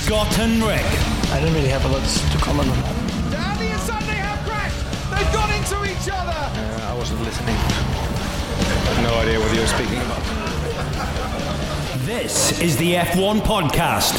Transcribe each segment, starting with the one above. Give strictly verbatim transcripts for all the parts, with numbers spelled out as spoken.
Scott and Rick. I don't really have a lot to comment on that. Danny and Sunday have crashed. They've gone into each other. Uh, I wasn't listening. I have no idea what you were speaking about. This is the F one podcast.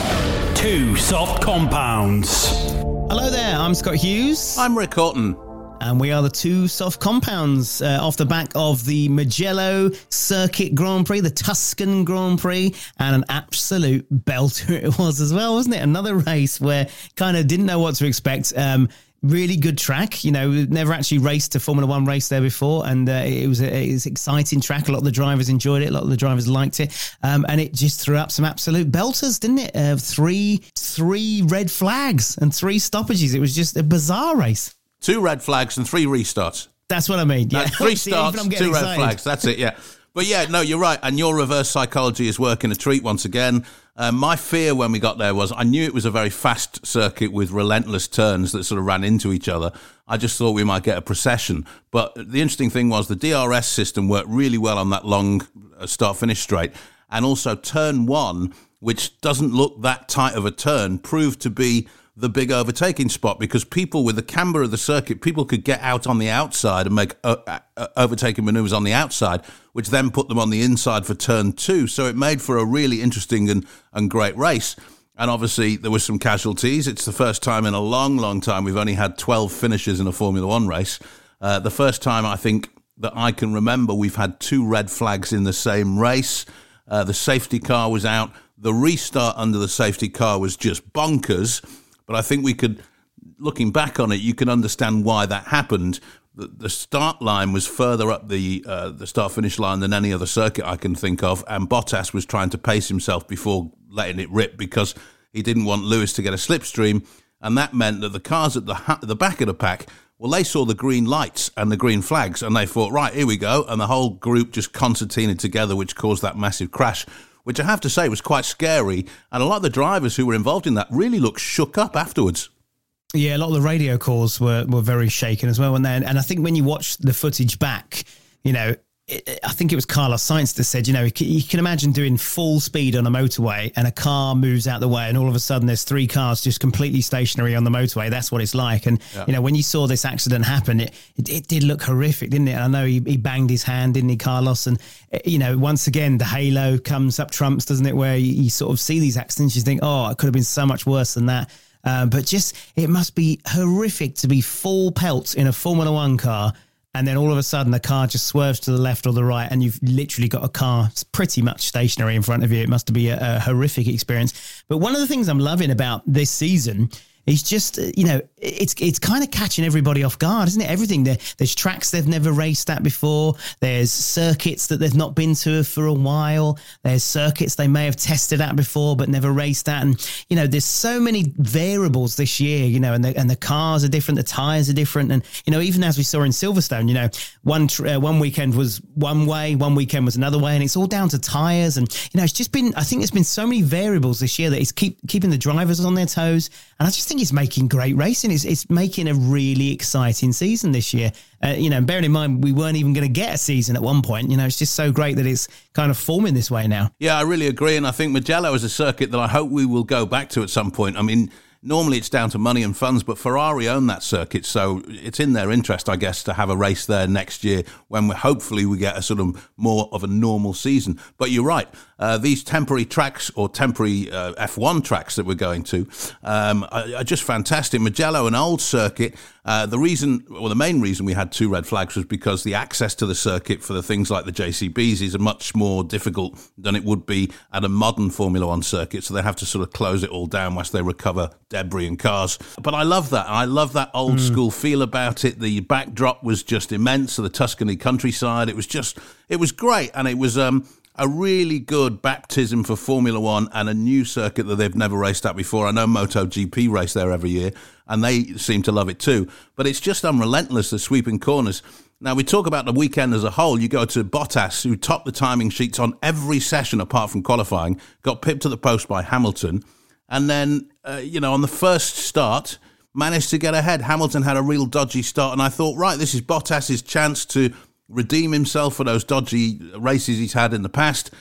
Two soft compounds. Hello there, I'm Scott Hughes. I'm Rick Horton. And we are the two soft compounds uh, off the back of the Mugello Circuit Grand Prix, the Tuscan Grand Prix, and an absolute belter it was as well, wasn't it? Another race where kind of didn't know what to expect. Um, really good track, you know, never actually raced a Formula One race there before, and uh, it was a, it was an exciting track. A lot of the drivers enjoyed it, a lot of the drivers liked it, um, and it just threw up some absolute belters, didn't it? Uh, three, three red flags and three stoppages. It was just a bizarre race. Two red flags and three restarts. That's what I mean. Yeah. Uh, three See, starts, two excited. red flags. That's it, yeah. But yeah, no, you're right. And your reverse psychology is working a treat once again. Uh, my fear when we got there was I knew it was a very fast circuit with relentless turns that sort of ran into each other. I just thought we might get a procession. But the interesting thing was the D R S system worked really well on that long start-finish straight. And also turn one, which doesn't look that tight of a turn, proved to be the big overtaking spot, because people with the camber of the circuit, people could get out on the outside and make uh, uh, overtaking maneuvers on the outside, which then put them on the inside for turn two. So it made for a really interesting and, and great race. And obviously there were some casualties. It's the first time in a long, long time we've only had twelve finishes in a Formula One race. Uh, the first time I think that I can remember we've had two red flags in the same race. Uh, the safety car was out. The restart under the safety car was just bonkers. But I think we could, looking back on it, you can understand why that happened. The, the start line was further up the uh, the start-finish line than any other circuit I can think of, and Bottas was trying to pace himself before letting it rip because he didn't want Lewis to get a slipstream, and that meant that the cars at the ha- the back of the pack, well, they saw the green lights and the green flags, and they thought, right, here we go, and the whole group just concertinaed together, which caused that massive crash, which I have to say was quite scary. And a lot of the drivers who were involved in that really looked shook up afterwards. Yeah, a lot of the radio calls were, were very shaken as well. And then, and I think when you watch the footage back, you know, it, I think it was Carlos Sainz that said, you know, you can imagine doing full speed on a motorway and a car moves out the way and all of a sudden there's three cars just completely stationary on the motorway. That's what it's like. And, yeah. you know, when you saw this accident happen, it, it, it did look horrific, didn't it? And I know he, he banged his hand, didn't he, Carlos? And, you know, once again, the halo comes up trumps, doesn't it? Where you, you sort of see these accidents, you think, oh, it could have been so much worse than that. Uh, but just, it must be horrific to be full pelt in a Formula One car, and then all of a sudden the car just swerves to the left or the right, and you've literally got a car pretty much stationary in front of you. It must be a, a horrific experience. But one of the things I'm loving about this season is just, you know, it's it's kind of catching everybody off guard, isn't it? Everything. There, there's tracks they've never raced at before. There's circuits that they've not been to for a while. There's circuits they may have tested at before but never raced at. And, you know, there's so many variables this year, you know, and the, and the cars are different, the tyres are different. And, you know, even as we saw in Silverstone, you know, one uh, one weekend was one way, one weekend was another way, and it's all down to tyres. And, you know, it's just been, I think there's been so many variables this year that it's keep keeping the drivers on their toes. And I just think it's making great racing. It's, it's making a really exciting season this year. Uh, you know, bearing in mind, we weren't even going to get a season at one point. You know, it's just so great that it's kind of forming this way now. Yeah, I really agree. And I think Mugello is a circuit that I hope we will go back to at some point. I mean, normally it's down to money and funds, but Ferrari own that circuit, so it's in their interest, I guess, to have a race there next year when we hopefully we get a sort of more of a normal season. But you're right, uh, these temporary tracks or temporary uh, F one tracks that we're going to um, are, are just fantastic. Mugello, an old circuit. Uh, the reason, or the main reason we had two red flags was because the access to the circuit for the things like the J C Bs is much more difficult than it would be at a modern Formula One circuit. So they have to sort of close it all down whilst they recover debris and cars. But I love that. I love that old mm. school feel about it. The backdrop was just immense. So the Tuscany countryside, it was just, it was great. And it was um, a really good baptism for Formula One and a new circuit that they've never raced at before. I know MotoGP race there every year, and they seem to love it too. But it's just unrelentless, the sweeping corners. Now, we talk about the weekend as a whole. You go to Bottas, who topped the timing sheets on every session apart from qualifying, got pipped to the post by Hamilton, and then, uh, you know, on the first start, managed to get ahead. Hamilton had a real dodgy start, and I thought, right, this is Bottas's chance to redeem himself for those dodgy races he's had in the past.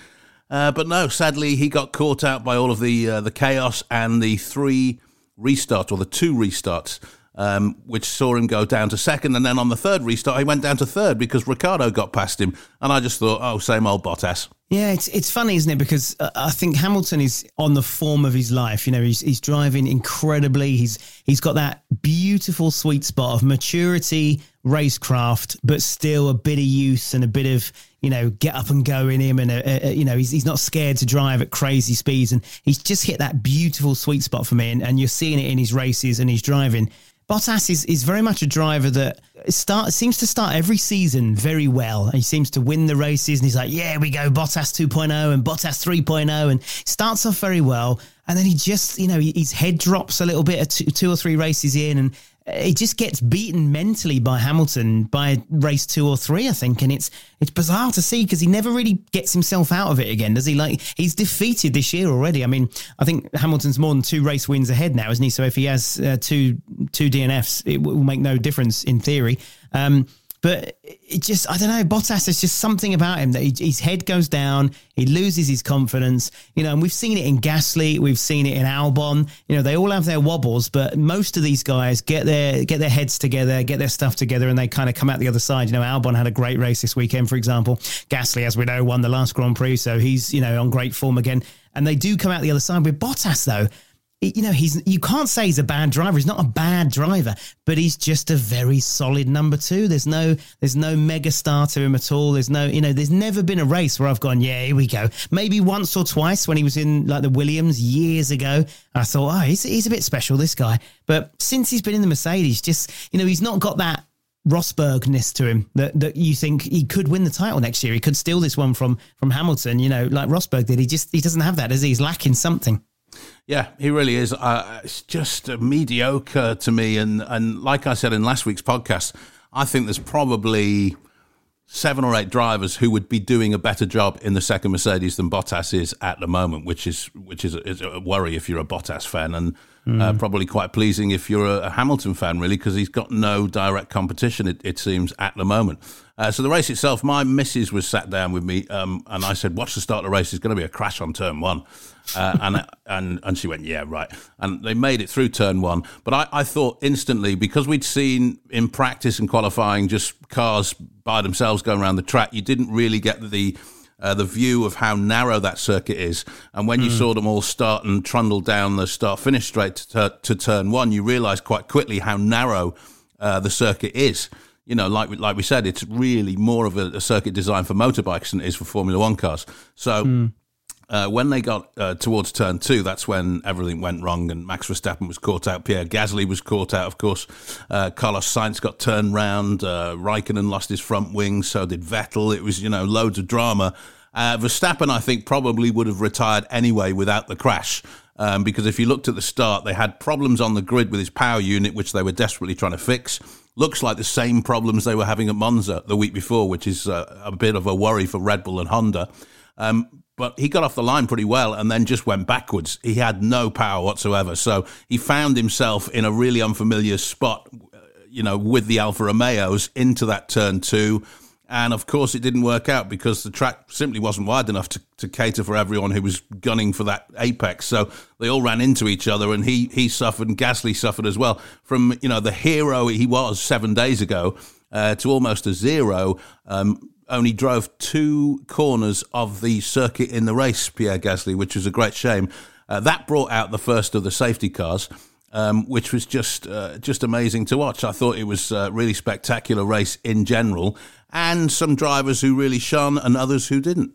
Uh, but no, sadly, he got caught out by all of the uh, the chaos and the three restarts, or the two restarts, um, which saw him go down to second. And then on the third restart, he went down to third because Ricciardo got past him. And I just thought, oh, same old Bottas. Yeah, it's it's funny, isn't it? Because uh, I think Hamilton is on the form of his life. You know, he's he's driving incredibly. He's he's got that beautiful sweet spot of maturity, racecraft, but still a bit of youth and a bit of, you know, get up and go in him. And, a, a, you know, he's he's not scared to drive at crazy speeds. And he's just hit that beautiful sweet spot for me. And, and you're seeing it in his races and his driving. Bottas is, is very much a driver that start seems to start every season very well. He seems to win the races and he's like, yeah, we go Bottas two point oh and Bottas three point oh, and starts off very well. And then he just, you know, his head drops a little bit at two, two or three races in, and he just gets beaten mentally by Hamilton by race two or three, I think. And it's it's bizarre to see because he never really gets himself out of it again, does he? Like, he's defeated this year already. I mean, I think Hamilton's more than two race wins ahead now, isn't he? So if he has uh, two two D N Fs, it will make no difference in theory. Um, but it just, I don't know, Bottas, there's just something about him that he, his head goes down, he loses his confidence, you know, and we've seen it in Gasly, we've seen it in Albon, you know, they all have their wobbles, but most of these guys get their get their heads together, get their stuff together, and they kind of come out the other side. You know, Albon had a great race this weekend, for example. Gasly, as we know, won the last Grand Prix, so he's, you know, on great form again. And they do come out the other side. With Bottas, though, you know, he's you can't say he's a bad driver. He's not a bad driver, but he's just a very solid number two. There's no there's no mega star to him at all. There's no, you know, there's never been a race where I've gone, yeah, here we go. Maybe once or twice when he was in like the Williams years ago, I thought, oh, he's, he's a bit special, this guy. But since he's been in the Mercedes, just, you know, he's not got that Rosberg-ness to him that, that you think he could win the title next year. He could steal this one from from Hamilton, you know, like Rosberg did. He just he doesn't have that, does he? He's lacking something. Yeah, he really is. Uh, it's just uh, mediocre to me. And, and like I said in last week's podcast, I think there's probably seven or eight drivers who would be doing a better job in the second Mercedes than Bottas is at the moment, which is which is a, is a worry if you're a Bottas fan, and mm. uh, probably quite pleasing if you're a, a Hamilton fan, really, because he's got no direct competition, it, it seems, at the moment. Uh, so the race itself, my missus was sat down with me, um, and I said, watch the start of the race, there's going to be a crash on turn one. Uh, and and and she went, yeah, right. And they made it through turn one. But I, I thought instantly, because we'd seen in practice and qualifying just cars by themselves going around the track, you didn't really get the uh, the view of how narrow that circuit is. And when mm. you saw them all start and trundle down the start-finish straight to, to turn one, you realised quite quickly how narrow uh, the circuit is. You know, like we, like we said, it's really more of a, a circuit designed for motorbikes than it is for Formula One cars. So mm. uh, when they got uh, towards turn two, that's when everything went wrong, and Max Verstappen was caught out. Pierre Gasly was caught out, of course. Uh, Carlos Sainz got turned round. Uh, Raikkonen lost his front wing. So did Vettel. It was, you know, loads of drama. Uh, Verstappen, I think, probably would have retired anyway without the crash. Um, because if you looked at the start, they had problems on the grid with his power unit, which they were desperately trying to fix. Looks like the same problems they were having at Monza the week before, which is uh, a bit of a worry for Red Bull and Honda. Um, but he got off the line pretty well and then just went backwards. He had no power whatsoever. So he found himself in a really unfamiliar spot, you know, with the Alfa Romeos into that turn two. And, of course, it didn't work out because the track simply wasn't wide enough to, to cater for everyone who was gunning for that apex. So they all ran into each other, and he he suffered, and Gasly suffered as well. From, you know, the hero he was seven days ago uh, to almost a zero, um, only drove two corners of the circuit in the race, Pierre Gasly, which was a great shame. Uh, that brought out the first of the safety cars. Um, which was just uh, just amazing to watch. I thought it was a really spectacular race in general, and some drivers who really shone and others who didn't.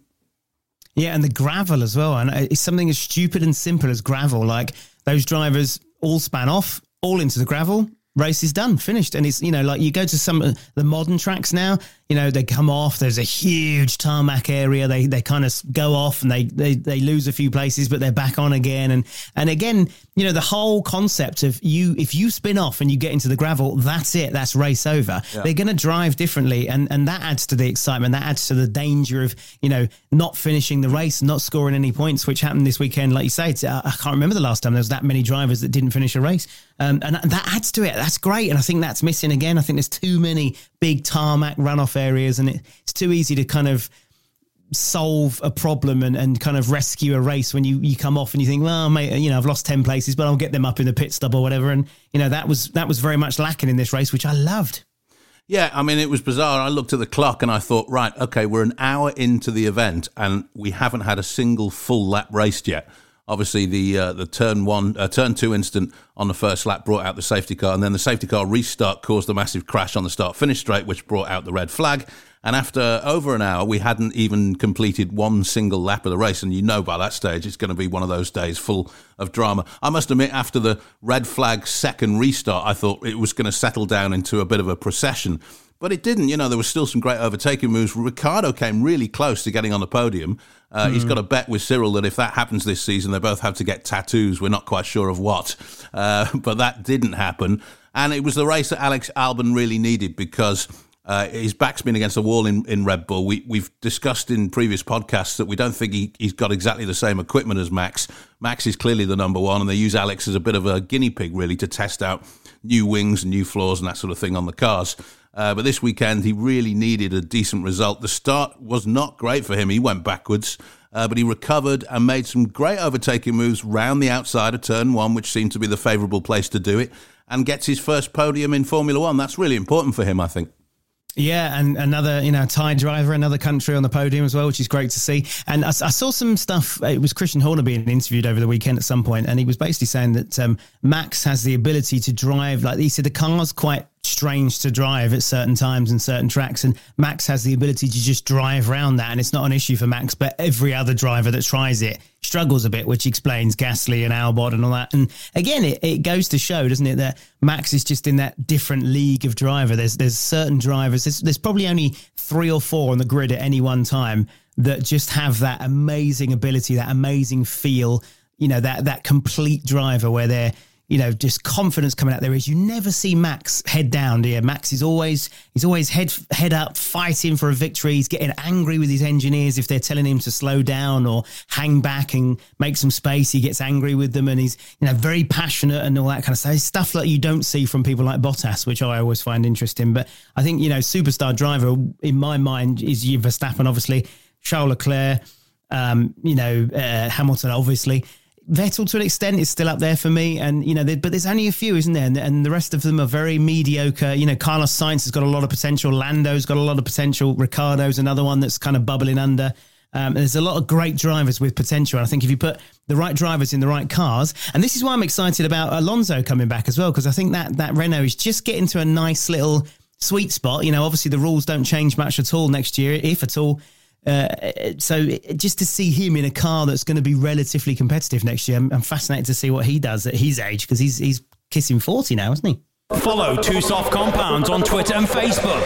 Yeah, and the gravel as well. And it's something as stupid and simple as gravel. Like, those drivers all span off, all into the gravel. Race is done, finished. And it's, you know, like you go to some of the modern tracks now, you know, they come off, there's a huge tarmac area, they they kind of go off and they, they they lose a few places, but they're back on again. And and again, you know, the whole concept of you, if you spin off and you get into the gravel, that's it, that's race over. Yeah. They're going to drive differently, and, and that adds to the excitement, that adds to the danger of, you know, not finishing the race, not scoring any points, which happened this weekend. Like you say, it's, I can't remember the last time there was that many drivers that didn't finish a race. Um, and that adds to it. That's great. And I think that's missing again. I think there's too many big tarmac runoff areas, and it, it's too easy to kind of solve a problem and, and kind of rescue a race when you, you come off and you think, well, mate, you know, I've lost ten places, but I'll get them up in the pit stop or whatever. And, you know, that was that was very much lacking in this race, which I loved. Yeah, I mean, it was bizarre. I looked at the clock and I thought, right, okay, we're an hour into the event and we haven't had a single full lap raced yet. Obviously, the uh, the turn one, uh, turn two incident on the first lap brought out the safety car, and then the safety car restart caused a massive crash on the start-finish straight, which brought out the red flag. And after over an hour, we hadn't even completed one single lap of the race. And you know by that stage, it's going to be one of those days full of drama. I must admit, after the red flag second restart, I thought it was going to settle down into a bit of a procession. But it didn't. You know, there was still some great overtaking moves. Ricciardo came really close to getting on the podium. Uh, mm. He's got a bet with Cyril that if that happens this season, they both have to get tattoos. We're not quite sure of what. Uh, but that didn't happen. And it was the race that Alex Albon really needed because uh, his back's been against the wall in, in Red Bull. We, we've discussed in previous podcasts that we don't think he, he's got exactly the same equipment as Max. Max is clearly the number one, and they use Alex as a bit of a guinea pig, really, to test out new wings and new floors and that sort of thing on the cars. Uh, but this weekend, he really needed a decent result. The start was not great for him. He went backwards, uh, but he recovered and made some great overtaking moves round the outside of turn one, which seemed to be the favourable place to do it, and gets his first podium in Formula One. That's really important for him, I think. Yeah, and another, you know, Thai driver, another country on the podium as well, which is great to see. And I, I saw some stuff, it was Christian Horner being interviewed over the weekend at some point, and he was basically saying that um, Max has the ability to drive, like he said, the car's quite strange to drive at certain times and certain tracks, and Max has the ability to just drive around that, and it's not an issue for Max, but every other driver that tries it struggles a bit, which explains Gasly and Albon and all that. And again, it, it goes to show, doesn't it, that Max is just in that different league of driver. There's there's certain drivers, there's, there's probably only three or four on the grid at any one time that just have that amazing ability, that amazing feel, you know, that that complete driver where they're, you know, just confidence coming out there. Is you never see Max head down, do you? Max is always, he's always head head up, fighting for a victory. He's getting angry with his engineers if they're telling him to slow down or hang back and make some space. He gets angry with them, and he's, you know, very passionate and all that kind of stuff. Stuff that you don't see from people like Bottas, which I always find interesting. But I think, you know, superstar driver in my mind is you, Verstappen, obviously, Charles Leclerc, um, you know, uh, Hamilton, obviously. Vettel, to an extent, is still up there for me, and you know, but there's only a few, isn't there? And, and the rest of them are very mediocre. You know, Carlos Sainz has got a lot of potential. Lando's got a lot of potential. Ricciardo's another one that's kind of bubbling under. Um, there's a lot of great drivers with potential. And I think if you put the right drivers in the right cars, and this is why I'm excited about Alonso coming back as well, because I think that that Renault is just getting to a nice little sweet spot. You know, obviously the rules don't change much at all next year, if at all. Uh, so just to see him in a car that's going to be relatively competitive next year, I'm, I'm fascinated to see what he does at his age, because he's he's kissing forty now, isn't he? Follow Two Soft Compounds on Twitter and Facebook.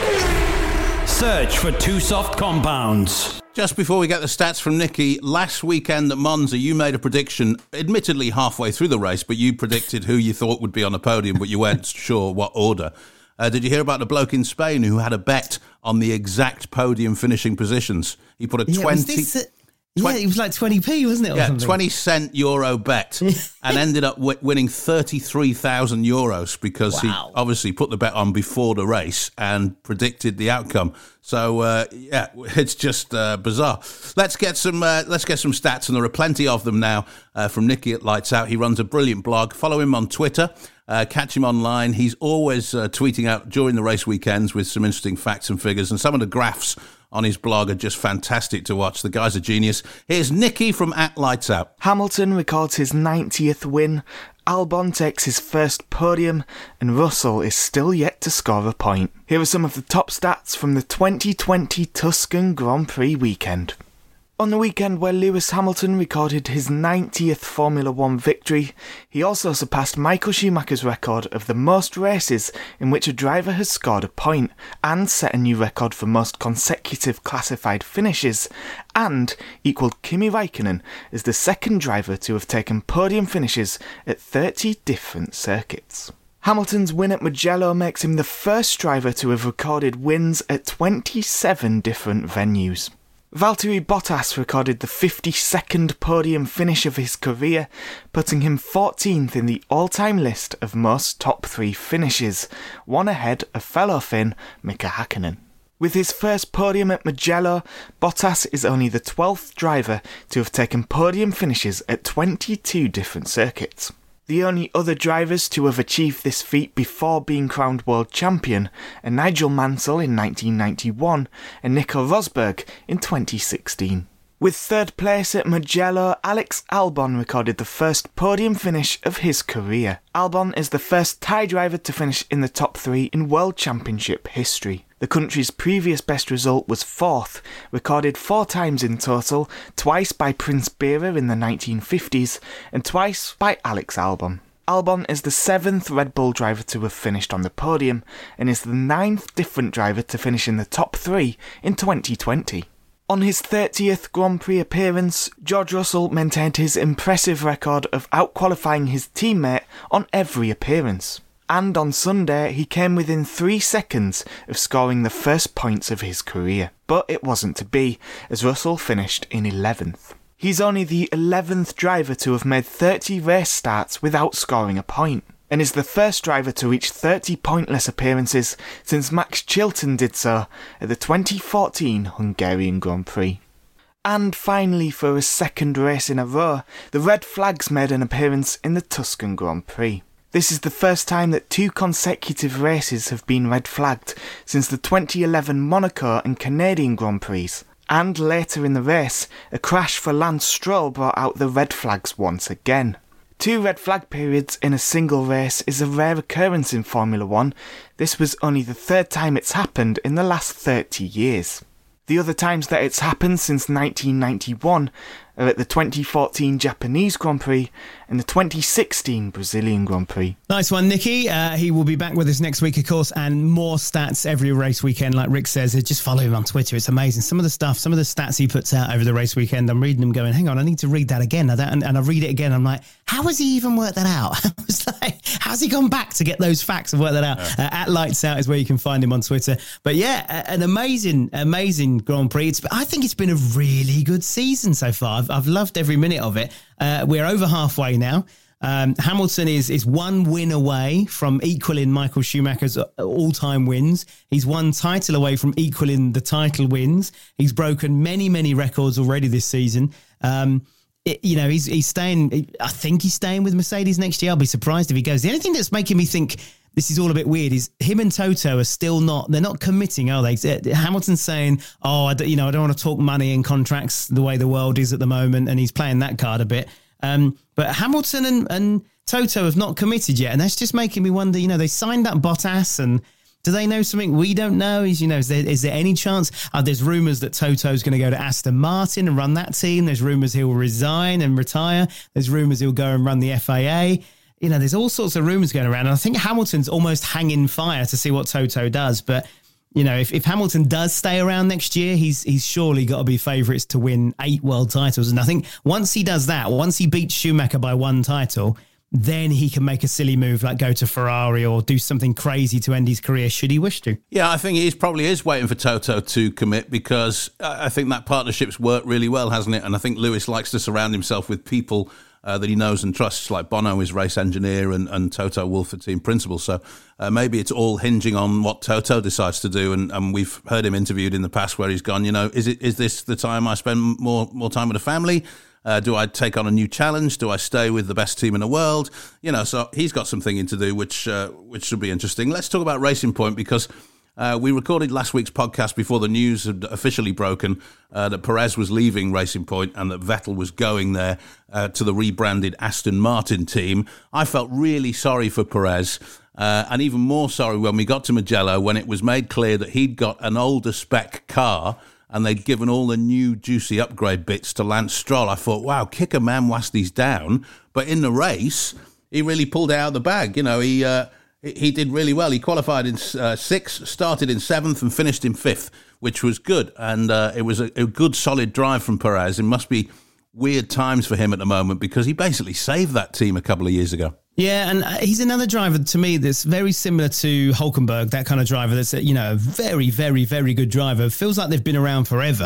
Search for Two Soft Compounds. Just before we get the stats from Nicky, last weekend at Monza, you made a prediction, admittedly halfway through the race, but you predicted who you thought would be on the podium, but you weren't sure what order. Uh, did you hear about the bloke in Spain who had a bet on the exact podium finishing positions? He put a yeah, twenty... Was this a, yeah, it was like twenty p, wasn't it? Or yeah, something? twenty cent euro bet, and ended up w- winning thirty-three thousand euros because wow. he obviously put the bet on before the race and predicted the outcome. So uh, yeah, it's just uh, bizarre. Let's get some uh, let's get some stats, and there are plenty of them now uh, from Nicky at Lights Out. He runs a brilliant blog. Follow him on Twitter. Uh, catch him online. He's always uh, tweeting out during the race weekends with some interesting facts and figures, and some of the graphs on his blog are just fantastic to watch. The guy's a genius. Here's Nicky from at Lights Out. Hamilton records his ninetieth win, Albon takes his first podium, and Russell is still yet to score a point. Here are some of the top stats from the twenty twenty Tuscan Grand Prix weekend. On the weekend where Lewis Hamilton recorded his ninetieth Formula One victory, he also surpassed Michael Schumacher's record of the most races in which a driver has scored a point, and set a new record for most consecutive classified finishes, and equalled Kimi Raikkonen as the second driver to have taken podium finishes at thirty different circuits. Hamilton's win at Mugello makes him the first driver to have recorded wins at twenty-seven different venues. Valtteri Bottas recorded the fifty-second podium finish of his career, putting him fourteenth in the all-time list of most top three finishes, one ahead of fellow Finn Mika Häkkinen. With his first podium at Mugello, Bottas is only the twelfth driver to have taken podium finishes at twenty-two different circuits. The only other drivers to have achieved this feat before being crowned world champion are Nigel Mansell in nineteen ninety-one and Nico Rosberg in twenty sixteen. With third place at Mugello, Alex Albon recorded the first podium finish of his career. Albon is the first Thai driver to finish in the top three in World Championship history. The country's previous best result was fourth, recorded four times in total, twice by Prince Bira in the nineteen fifties and twice by Alex Albon. Albon is the seventh Red Bull driver to have finished on the podium and is the ninth different driver to finish in the top three in twenty twenty. On his thirtieth Grand Prix appearance, George Russell maintained his impressive record of outqualifying his teammate on every appearance. And on Sunday, he came within three seconds of scoring the first points of his career. But it wasn't to be, as Russell finished in eleventh. He's only the eleventh driver to have made thirty race starts without scoring a point, and is the first driver to reach thirty pointless appearances since Max Chilton did so at the twenty fourteen Hungarian Grand Prix. And finally, for a second race in a row, the Red Flags made an appearance in the Tuscan Grand Prix. This is the first time that two consecutive races have been red flagged since the twenty eleven Monaco and Canadian Grand Prix. And later in the race, a crash for Lance Stroll brought out the red flags once again. Two red flag periods in a single race is a rare occurrence in Formula One. This was only the third time it's happened in the last thirty years. The other times that it's happened since nineteen ninety-one are at the twenty fourteen Japanese Grand Prix and the twenty sixteen Brazilian Grand Prix. Nice one, Nicky. Uh, he will be back with us next week, of course, and more stats every race weekend, like Rick says. Just follow him on Twitter. It's amazing. Some of the stuff, some of the stats he puts out over the race weekend, I'm reading them going, hang on, I need to read that again. And, and I read it again. I'm like, how has he even worked that out? I was like, how's he gone back to get those facts and work that out? Yeah. Uh, at Lights Out is where you can find him on Twitter. But yeah, an amazing, amazing Grand Prix. It's, I think it's been a really good season so far. I've, I've loved every minute of it. Uh, we're over halfway now. Um, Hamilton is is one win away from equaling Michael Schumacher's all-time wins. He's one title away from equaling the title wins. He's broken many, many records already this season. Um, it, you know, he's he's staying. I think he's staying with Mercedes next year. I'll be surprised if he goes. The only thing that's making me think this is all a bit weird is him and Toto are still not. They're not committing, are they? Hamilton's saying, "Oh, I, you know, I don't want to talk money and contracts the way the world is at the moment," and he's playing that card a bit. Um, but Hamilton and, and Toto have not committed yet, and that's just making me wonder. You know, they signed up Bottas, and do they know something we don't know? Is you know, is there, is there any chance? Uh, there's rumours that Toto's going to go to Aston Martin and run that team. There's rumours he'll resign and retire. There's rumours he'll go and run the F A A. You know, there's all sorts of rumours going around, and I think Hamilton's almost hanging fire to see what Toto does. But you know, if, if Hamilton does stay around next year, he's he's surely got to be favourites to win eight world titles. And I think once he does that, once he beats Schumacher by one title, then he can make a silly move like go to Ferrari or do something crazy to end his career, should he wish to. Yeah, I think he probably is waiting for Toto to commit because I think that partnership's worked really well, hasn't it? And I think Lewis likes to surround himself with people Uh, that he knows and trusts, like Bono is race engineer and, and Toto Wolff the team principal. So uh, maybe it's all hinging on what Toto decides to do. And, and we've heard him interviewed in the past where he's gone, you know, is it is this the time I spend more more time with the family? Uh, do I take on a new challenge? Do I stay with the best team in the world? You know, so he's got some thinking to do, which uh, which should be interesting. Let's talk about Racing Point because Uh, we recorded last week's podcast before the news had officially broken uh, that Perez was leaving Racing Point and that Vettel was going there uh, to the rebranded Aston Martin team. I felt really sorry for Perez uh, and even more sorry when we got to Mugello when it was made clear that he'd got an older spec car and they'd given all the new juicy upgrade bits to Lance Stroll. I thought, wow, kick a man whilst he's down. But in the race, he really pulled it out of the bag. You know, he... Uh, He did really well. He qualified in uh, sixth, started in seventh and finished in fifth, which was good. And uh, it was a, a good, solid drive from Perez. It must be weird times for him at the moment because he basically saved that team a couple of years ago. Yeah, and he's another driver to me that's very similar to Hulkenberg, that kind of driver that's, you know, a very, very, very good driver. Feels like they've been around forever,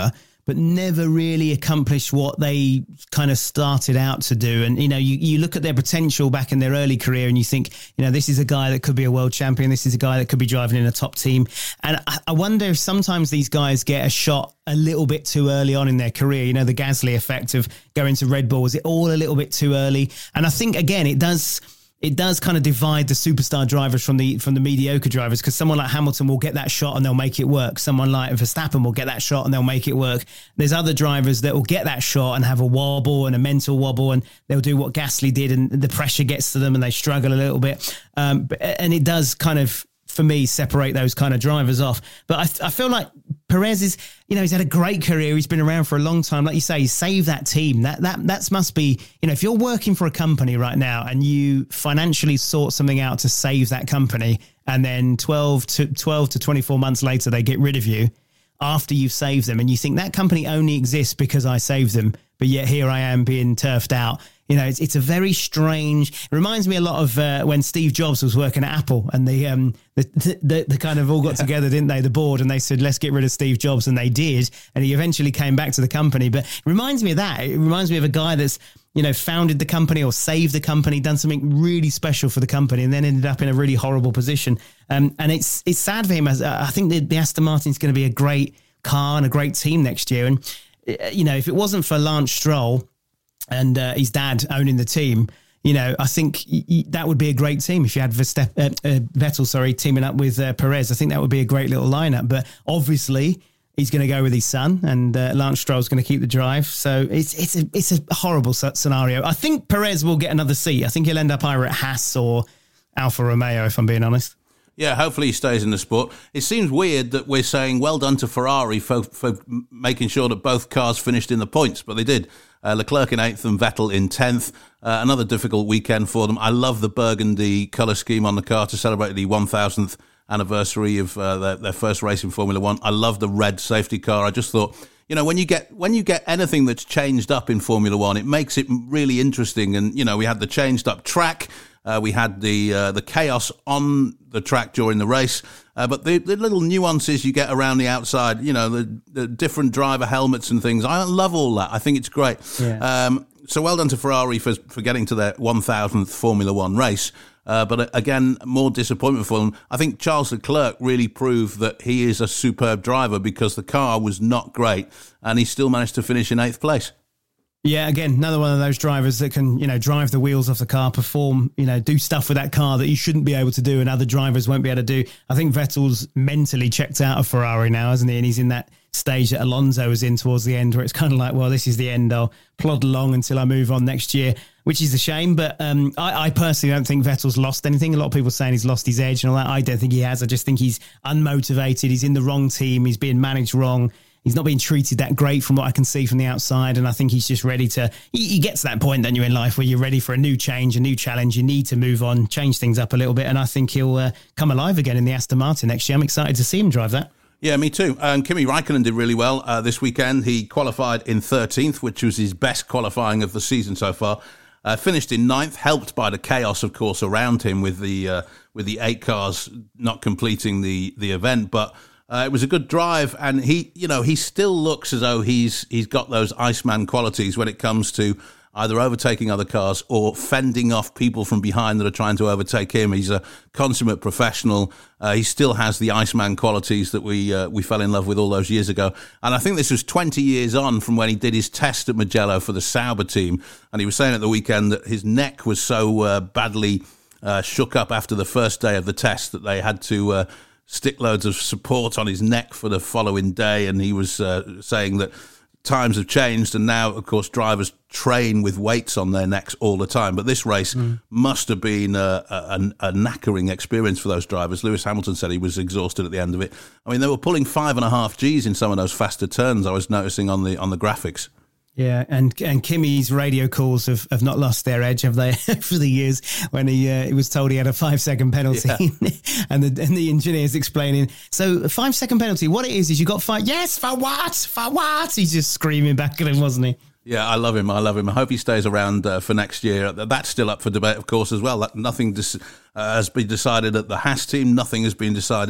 but never really accomplished what they kind of started out to do. And, you know, you, you look at their potential back in their early career and you think, you know, this is a guy that could be a world champion. This is a guy that could be driving in a top team. And I, I wonder if sometimes these guys get a shot a little bit too early on in their career. You know, the Gasly effect of going to Red Bull, was it all a little bit too early? And I think, again, it does... It does kind of divide the superstar drivers from the from the mediocre drivers, because someone like Hamilton will get that shot and they'll make it work. Someone like Verstappen will get that shot and they'll make it work. There's other drivers that will get that shot and have a wobble and a mental wobble, and they'll do what Gasly did, and the pressure gets to them and they struggle a little bit. Um, but, and it does kind of, for me, separate those kind of drivers off. But I, I feel like Perez is, you know, he's had a great career. He's been around for a long time. Like you say, he's saved that team. That that that must be, you know, if you're working for a company right now and you financially sort something out to save that company, and then twelve to twenty-four months later they get rid of you after you've saved them, and you think that company only exists because I saved them, but yet here I am being turfed out. You know, it's it's a very strange. It reminds me a lot of uh, when Steve Jobs was working at Apple, and the um the the, the kind of all got together, didn't they? The board, and they said, let's get rid of Steve Jobs, and they did, and he eventually came back to the company. But it reminds me of that. It reminds me of a guy that's, you know, founded the company or saved the company, done something really special for the company, and then ended up in a really horrible position. Um, and it's it's sad for him. As uh, I think the, the Aston Martin's going to be a great car and a great team next year. And uh, you know, if it wasn't for Lance Stroll and uh, his dad owning the team, you know, I think y- y- that would be a great team if you had Verstappen, uh, uh, Vettel, sorry, teaming up with uh, Perez. I think that would be a great little lineup. But obviously, he's going to go with his son, and uh, Lance Stroll's going to keep the drive. So it's it's a it's a horrible scenario. I think Perez will get another seat. I think he'll end up either at Haas or Alfa Romeo, if I'm being honest. Yeah, hopefully he stays in the sport. It seems weird that we're saying well done to Ferrari for, for making sure that both cars finished in the points, but they did. Uh, Leclerc in eighth and Vettel in tenth. Uh, another difficult weekend for them. I love the burgundy colour scheme on the car to celebrate the one thousandth anniversary of uh, their, their first race in Formula One. I love the red safety car. I just thought, you know, when you get when you get anything that's changed up in Formula One, it makes it really interesting. And, you know, we had the changed up track. Uh, we had the uh, the chaos on the track during the race, uh, but the, the little nuances you get around the outside, you know, the, the different driver helmets and things. I love all that. I think it's great. Yeah. Um, so well done to Ferrari for for getting to their one thousandth Formula One race. Uh, but again, more disappointment for them. I think Charles Leclerc really proved that he is a superb driver, because the car was not great and he still managed to finish in eighth place. Yeah, again, another one of those drivers that can, you know, drive the wheels off the car, perform, you know, do stuff with that car that you shouldn't be able to do and other drivers won't be able to do. I think Vettel's mentally checked out of Ferrari now, hasn't he? And he's in that stage that Alonso was in towards the end, where it's kind of like, well, this is the end. I'll plod along until I move on next year, which is a shame. But um, I, I personally don't think Vettel's lost anything. A lot of people saying he's lost his edge and all that. I don't think he has. I just think he's unmotivated. He's in the wrong team. He's being managed wrong. He's not being treated that great from what I can see from the outside. And I think he's just ready to, you, you get to that point, don't you, in life where you're ready for a new change, a new challenge. You need to move on, change things up a little bit. And I think he'll uh, come alive again in the Aston Martin next year. I'm excited to see him drive that. Yeah, me too. And Kimi Raikkonen did really well uh, this weekend. He qualified in thirteenth, which was his best qualifying of the season so far. Uh, finished in ninth, helped by the chaos, of course, around him with the uh, with the eight cars not completing the the event. But uh, it was a good drive, and he, you know, he still looks as though he's he's got those Iceman qualities when it comes to either overtaking other cars or fending off people from behind that are trying to overtake him. He's a consummate professional. Uh, he still has the Iceman qualities that we uh, we fell in love with all those years ago. And I think this was twenty years on from when he did his test at Mugello for the Sauber team. And he was saying at the weekend that his neck was so uh, badly uh, shook up after the first day of the test that they had to uh, stick loads of support on his neck for the following day. And he was uh, saying that times have changed, and now, of course, drivers train with weights on their necks all the time. But this race mm. must have been a, a, a knackering experience for those drivers. Lewis Hamilton said he was exhausted at the end of it. I mean, they were pulling five and a half G's in some of those faster turns I was noticing on the on the graphics. Yeah, and and Kimi's radio calls have, have not lost their edge, have they, for the years, when he, uh, he was told he had a five-second penalty, yeah. and the and the engineer's explaining, so a five-second penalty, what it is is you got five, yes, for what, for what? He's just screaming back at him, wasn't he? Yeah, I love him. I love him. I hope he stays around uh, for next year. That's still up for debate, of course, as well. That nothing dis- uh, has been decided at the Haas team. Nothing has been decided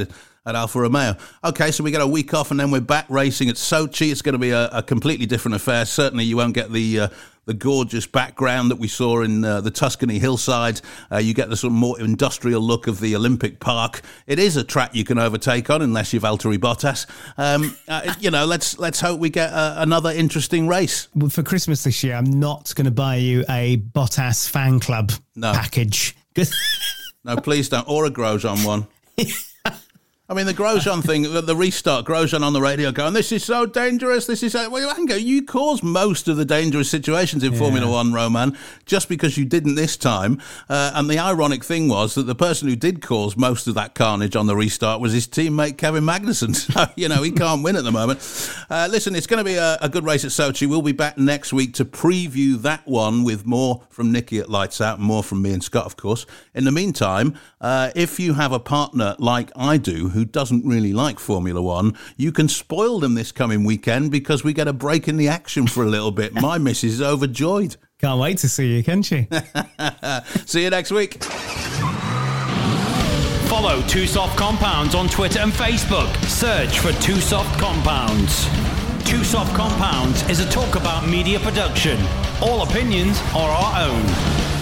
at Alfa Romeo. Okay, so we get a week off and then we're back racing at Sochi. It's going to be a, a completely different affair. Certainly you won't get the uh, the gorgeous background that we saw in uh, the Tuscany hillside. Uh, you get the sort of more industrial look of the Olympic Park. It is a track you can overtake on unless you're Valtteri Bottas. Um, uh, you know, let's let's hope we get uh, another interesting race. Well, for Christmas this year, I'm not going to buy you a Bottas fan club no. package. No, please don't. Or a Grosjean one. I mean, the Grosjean thing, the, the restart, Grosjean on the radio going, this is so dangerous, this is so... Well, Ango, you cause most of the dangerous situations in yeah. Formula One, Roman, just because you didn't this time. Uh, and the ironic thing was that the person who did cause most of that carnage on the restart was his teammate, Kevin Magnussen. So, you know, he can't win at the moment. Uh, listen, it's going to be a, a good race at Sochi. We'll be back next week to preview that one with more from Nicky at Lights Out and more from me and Scott, of course. In the meantime, uh, if you have a partner like I do who doesn't really like Formula One, you can spoil them this coming weekend because we get a break in the action for a little bit. My missus is overjoyed. Can't wait to see you, can she? See you next week. Follow Two Soft Compounds on Twitter and Facebook. Search for Two Soft Compounds. Two Soft Compounds is a talk about media production. All opinions are our own.